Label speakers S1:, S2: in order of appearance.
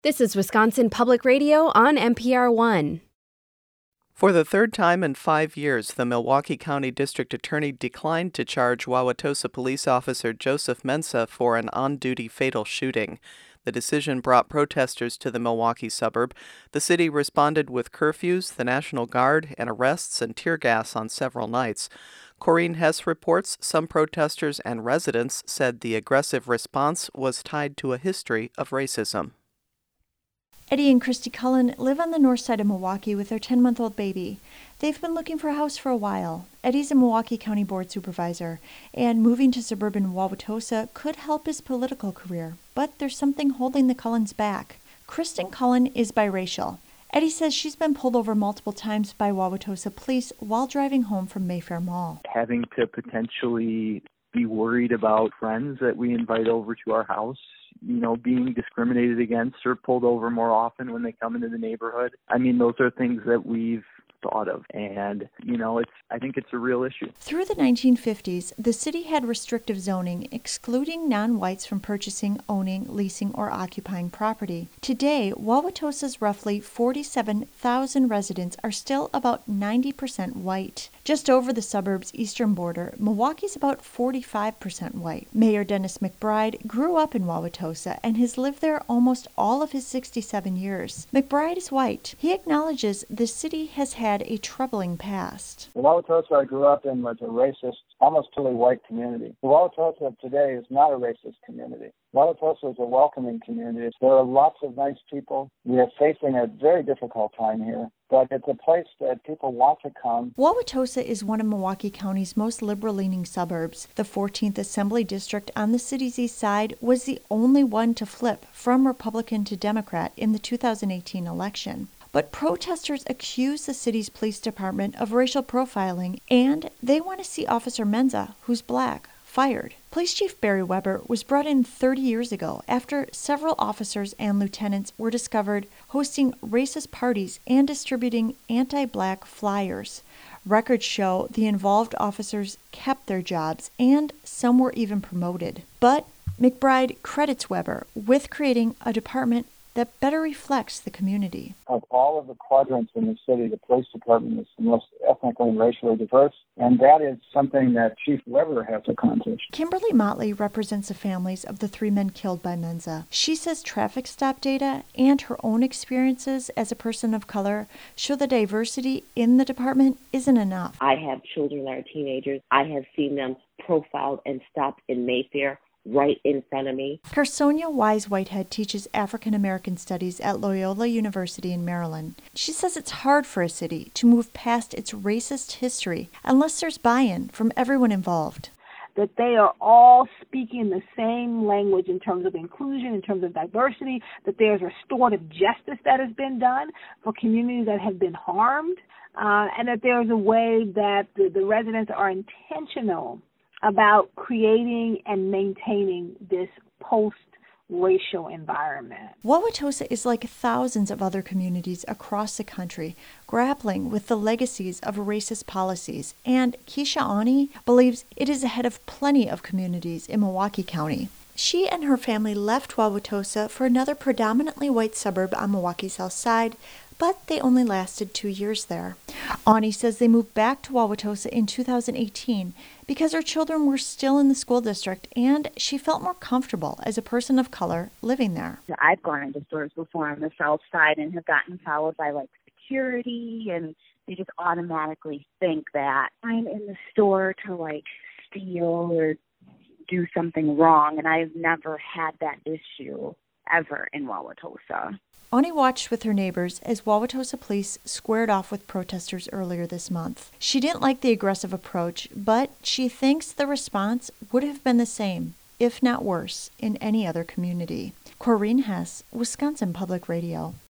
S1: This is Wisconsin Public Radio on NPR One.
S2: For the third time in 5 years, the Milwaukee County District Attorney declined to charge Wauwatosa police officer Joseph Mensah for an on-duty fatal shooting. The decision brought protesters to the Milwaukee suburb. The city responded with curfews, the National Guard, and arrests and tear gas on several nights. Corrine Hess reports some protesters and residents said the aggressive response was tied to a history of racism.
S3: Eddie and Christy Cullen live on the north side of Milwaukee with their 10-month-old baby. They've been looking for a house for a while. Eddie's a Milwaukee County Board supervisor, and moving to suburban Wauwatosa could help his political career. But there's something holding the Cullens back. Kristen Cullen is biracial. Eddie says she's been pulled over multiple times by Wauwatosa police while driving home from Mayfair Mall.
S4: Having to potentially be worried about friends that we invite over to our house, being discriminated against or pulled over more often when they come into the neighborhood. I mean, those are things that we've thought of, and I think it's a real issue.
S3: Through the 1950s, the city had restrictive zoning excluding non-whites from purchasing, owning, leasing, or occupying property. Today, Wauwatosa's roughly 47,000 residents are still about 90% white. Just over the suburb's eastern border, Milwaukee's about 45% white. Mayor Dennis McBride grew up in Wauwatosa and has lived there almost all of his 67 years. McBride is white. He acknowledges the city has had a troubling past.
S5: The Wauwatosa I grew up in was a racist, almost totally white community. The Wauwatosa of today is not a racist community. Wauwatosa is a welcoming community. There are lots of nice people. We are facing a very difficult time here, but it's a place that people want to come.
S3: Wauwatosa is one of Milwaukee County's most liberal-leaning suburbs. The 14th Assembly District on the city's east side was the only one to flip from Republican to Democrat in the 2018 election. But protesters accuse the city's police department of racial profiling, and they want to see Officer Mensah, who's black, fired. Police Chief Barry Weber was brought in 30 years ago after several officers and lieutenants were discovered hosting racist parties and distributing anti-black flyers. Records show the involved officers kept their jobs, and some were even promoted. But McBride credits Weber with creating a department that better reflects the community.
S5: Of all of the quadrants in the city, the police department is the most ethnically and racially diverse, and that is something that Chief Weber has accomplished.
S3: Kimberly Motley represents the families of the 3 men killed by Mensah. She says traffic stop data and her own experiences as a person of color show the diversity in the department isn't enough.
S6: I have children that are teenagers. I have seen them profiled and stopped in Mayfair right in front of me.
S3: Carsonia Wise Whitehead teaches African American Studies at Loyola University in Maryland. She says it's hard for a city to move past its racist history unless there's buy-in from everyone involved.
S7: That they are all speaking the same language in terms of inclusion, in terms of diversity, that there's restorative justice that has been done for communities that have been harmed, and that there's a way that the residents are intentional about creating and maintaining this post-racial environment.
S3: Wauwatosa is like thousands of other communities across the country, grappling with the legacies of racist policies, and Keisha Ani believes it is ahead of plenty of communities in Milwaukee County. She and her family left Wauwatosa for another predominantly white suburb on Milwaukee's south side, but they only lasted 2 years there. Ani says they moved back to Wauwatosa in 2018 because her children were still in the school district, and she felt more comfortable as a person of color living there.
S8: I've gone into stores before on the south side and have gotten followed by security, and they just automatically think that I'm in the store to steal or do something wrong, and I've never had that issue ever in Wauwatosa.
S3: Ani watched with her neighbors as Wauwatosa police squared off with protesters earlier this month. She didn't like the aggressive approach, but she thinks the response would have been the same, if not worse, in any other community. Corrine Hess, Wisconsin Public Radio.